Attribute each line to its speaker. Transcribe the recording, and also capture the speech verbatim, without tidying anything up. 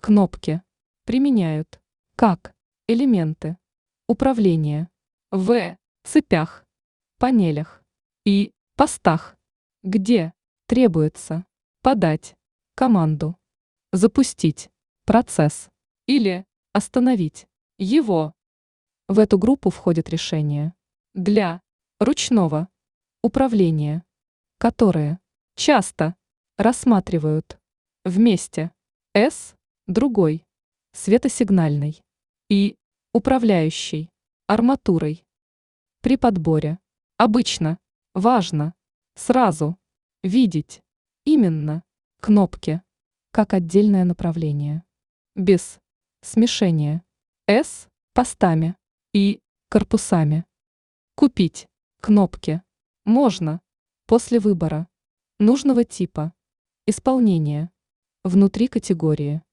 Speaker 1: Кнопки применяют как элементы управления в цепях, панелях и постах, где требуется подать команду, запустить процесс или остановить его. В эту группу входят решения для ручного управления, которые часто рассматривают вместе с другой светосигнальной и управляющей арматурой. При подборе обычно важно сразу видеть именно кнопки как отдельное направление, без смешения с постами и корпусами. Купить кнопки можно после выбора нужного типа исполнения внутри категории.